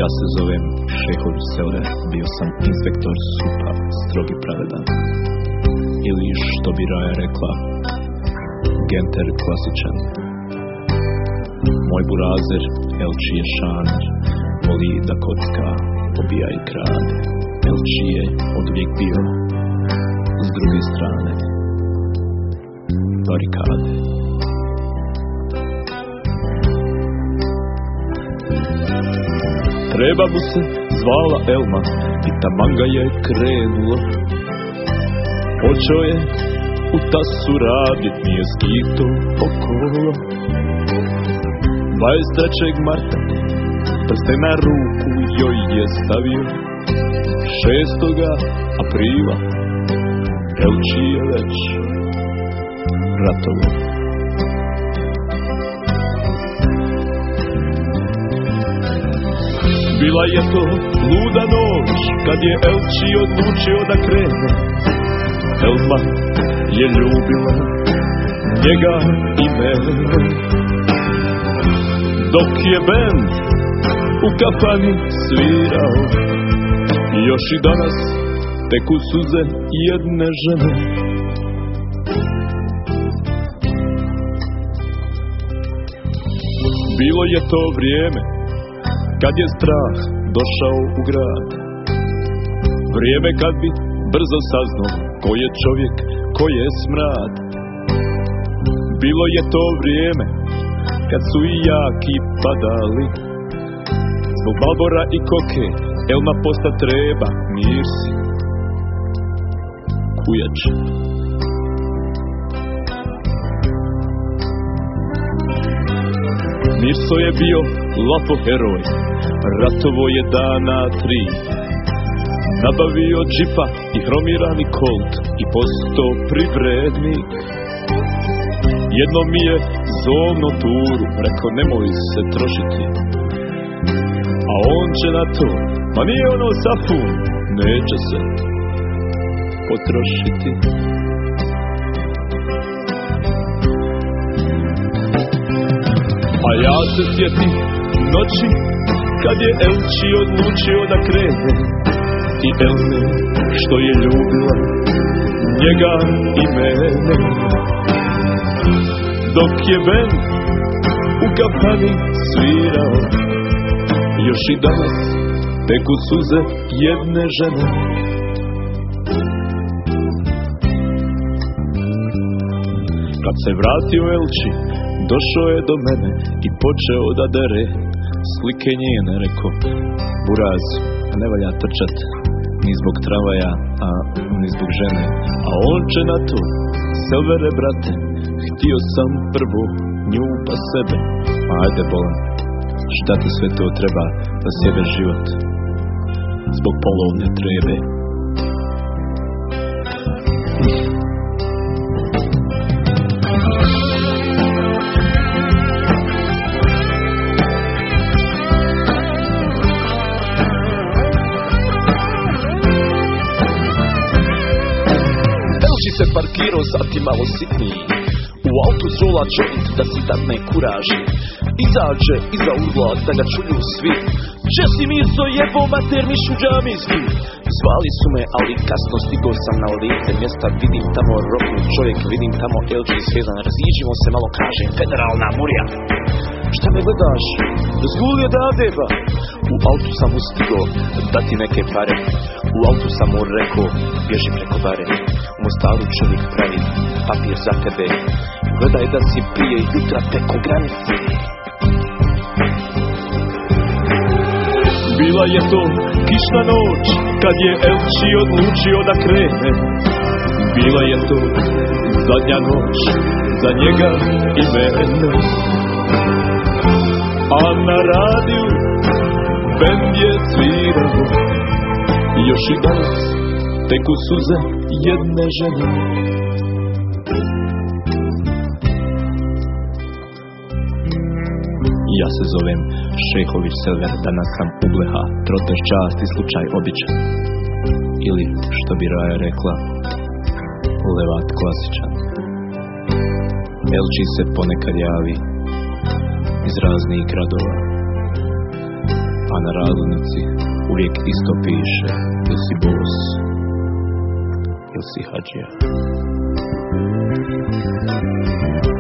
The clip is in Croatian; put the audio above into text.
Ja se zovem Šehović Selver, bio sam inspektor SUP-a, strogi pravedan. Ili što bi Raja rekla, genter klasičan. Moj burazer, Elči je šaner, voli da kocka, pobija i krade. Elči je odvijek bio s druge strane barikade. Treba mu se zvala Elma i taman ga je krenulo. Počeo je u tasu radit, nije skito okolo. 23. marta prste na ruku joj je stavio. 6. aprila Elči je već ratovo. Bila je to luda noć kad je Elči odlučio da krene. Elma je ljubila njega i mene. Dok je bend u kafani svirao, još i danas teku suze jedne žene. Bilo je to vrijeme kad je strah došao u grad. Vrijeme kad bi brzo saznao ko je čovjek, ko je smrad. Bilo je to vrijeme kad su i jaki padali. Zbog Balbora i koke Elma posta treba, mir si kujače. Mirso je bio lapo heroj, ratovo je dana 3. Nabavio džipa i hromirani kolt i posto privrednik. Jedno mi je zovno turu, rekao nemoj se trošiti. A on će na to, ma nije ono safun, neće se potrošiti. A ja se sjetim noći kad je Elči odlučio da krene. I Elme što je ljubila njega i mene. Dok je bend u kafani svirao, još i danas teku suze jedne žene. Kad se vratio Elči, došao je do mene i počeo da dere slike njene. Rekao, buraz, ne valja trčat ni zbog travaja, a ni zbog žene. A on će na to, Selvere brate, htio sam prvo nju pa sebe. Ajde bolan, šta ti sve to treba da sjebeš život zbog polovne trebe. Se parkirao zati malo sitniji, u autu zola čovjek da si dadne kuraži. Izađe iza ugla da ga čuju svi. Če si Mirso jebo mater mišu džamijski. Zvali su me, ali kasno stigao sam na lice mjesta. Vidim tamo roknu čovjek, vidim tamo Elči svezan. Raziđimo se malo, kažem, federalna murija. Šta me gledaš? Zgulio da adeba. U autu sam mu stigao dati neke pare. U autu sam mu rekao, bježi preko bare. U Mostaru čovjek pravi papir za tebe. Gledaj da si prije jutra preko granice. Bila je to kišna noć kad je Elči odlučio da krene. Bila je to zadnja noć za njega i mene. A na radiju bend je svirao, još i danas teku suze jedne žene. Ja se zovem Šehović Selver, danas sam ubleha, trotež čast i slučaj običan. Ili, što bi Raja rekla, levat klasičan. Elči se ponekad javi iz raznih gradova. a na razglednici uvijek isto piše: jel si bos, jel si hadžija.